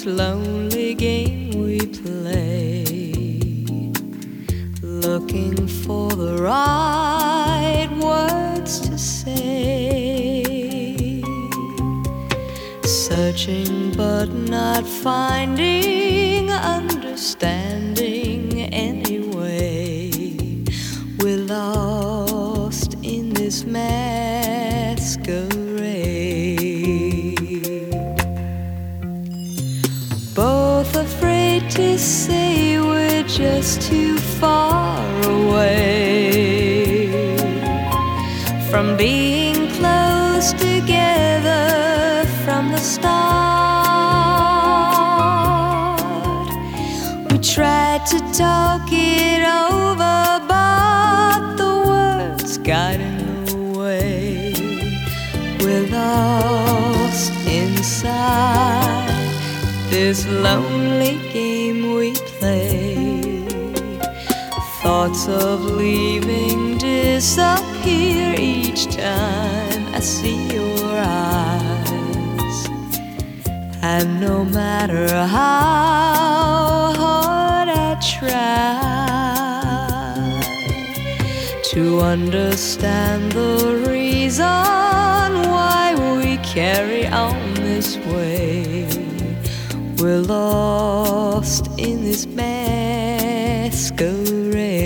lonely game we play, looking for the right words to say, searching but not finding understanding anyway. We're lost in this masquerade, both afraid to say we're just too far away from being close together from the start. We tried to talk it over, but the words got in the way. We're lost inside this lonely game we play. Thoughts of leaving disappear each time I see your eyes, and no matter how hard I try to understand the reason why we carry on this way, we're lost in this masquerade.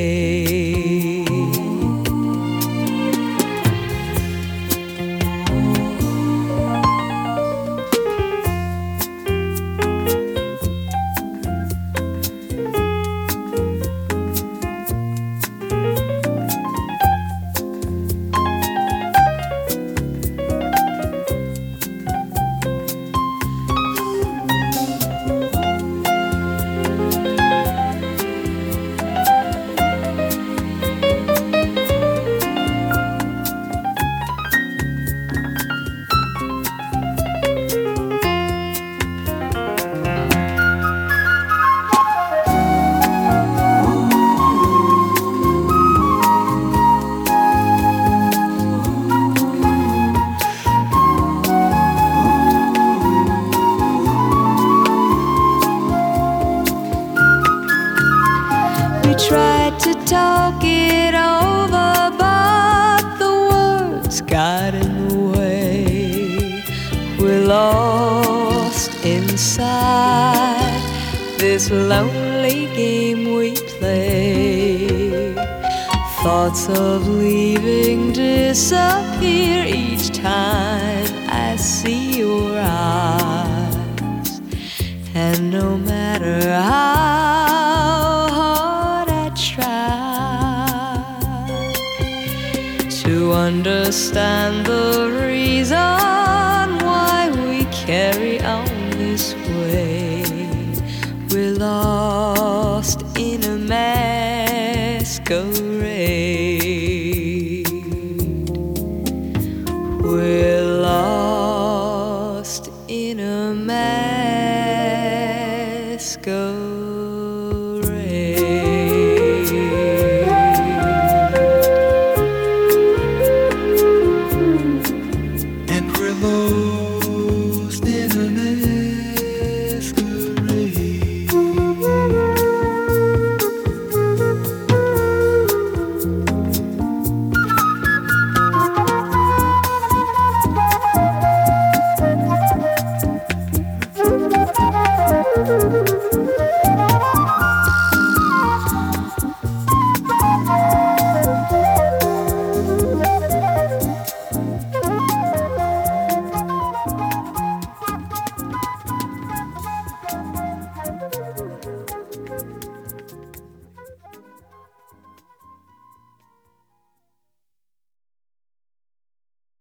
We tried to talk it over, but the words got in the way. We're lost inside this lonely game we play. Thoughts of leaving disappear each time I see your eyes, and no matter how to understand the reason why we carry on this way, we're lost in a masquerade.